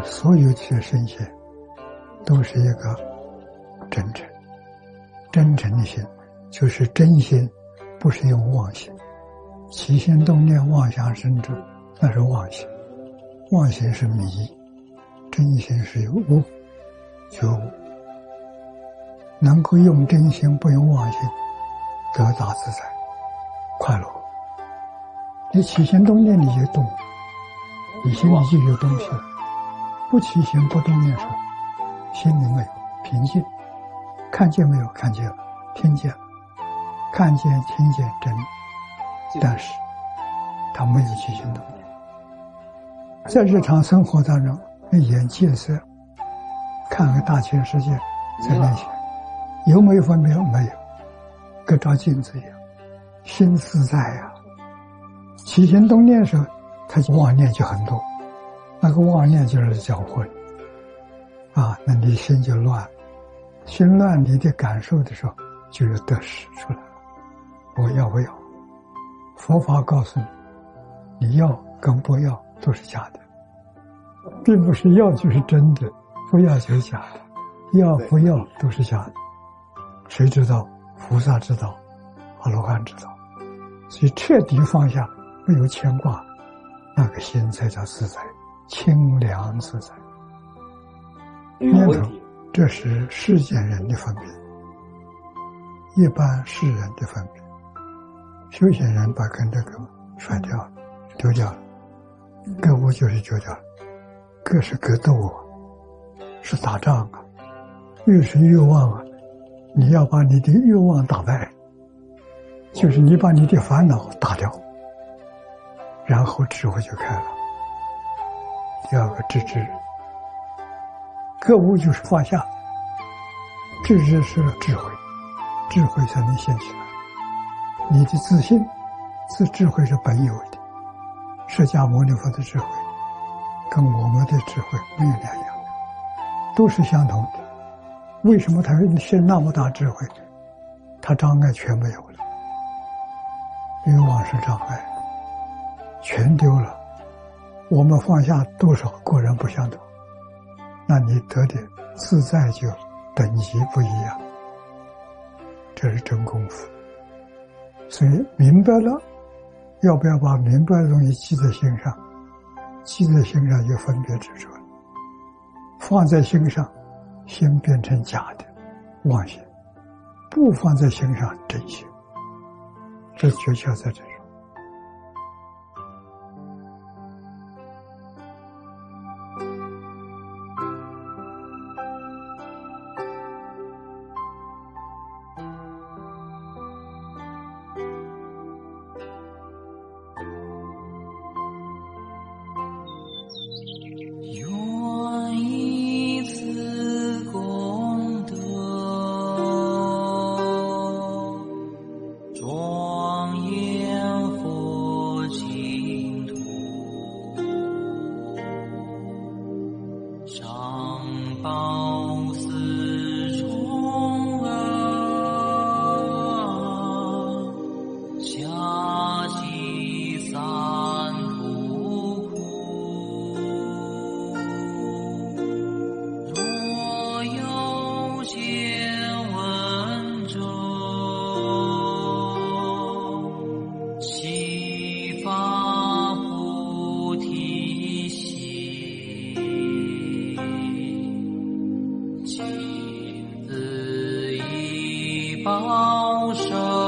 所有这些圣贤都是一个真诚，真诚的心就是真心，不是用妄心。起心动念妄想生者，那是妄心，妄心是迷，真心是有悟，觉悟。能够用真心不用妄心，得大自在，快乐。你起心动念你就动，你心里就有东西了。不起心不动念时，心里没有平静，看见没有？看见了，听见了，看见听见真，但是他没有起心动念。在日常生活当中，一眼见色，看个大千世界在面前，有没有分别？没有，跟照镜子一样，心自在呀。起心动念的时候，他妄念就很多，那个妄念就是搅混啊，那你心就乱，心乱，你的感受的时候就有得失出来了。我要不要？佛法告诉你，你要跟不要都是假的，并不是要就是真的，不要就是假的，要不要都是假的。谁知道？菩萨知道，阿罗汉知道。所以彻底放下，没有牵挂，那个心才叫自在，清凉自在。念头，这是世间人的分别，一般世人的分别。修行人把跟这个甩掉了，丢掉了。各物就是丢掉了，各是格斗啊，是打仗啊，越是欲望啊，你要把你的欲望打败，就是你把你的烦恼打掉，然后智慧就开了。第二个知之，各物就是放下，知之是智慧，智慧才能现起来。你的自信、智慧是本有的，释迦牟尼佛的智慧跟我们的智慧没有两样，都是相同的。为什么他现那么大智慧？他障碍全没有了，欲望是障碍，全丢了。我们放下多少个人不相同，那你得的自在就等级不一样，这是真功夫。所以明白了，要不要把明白的东西记在心上？记在心上就分别执着了，放在心上，心变成假的妄心；不放在心上，真心。这诀窍在这里。 保守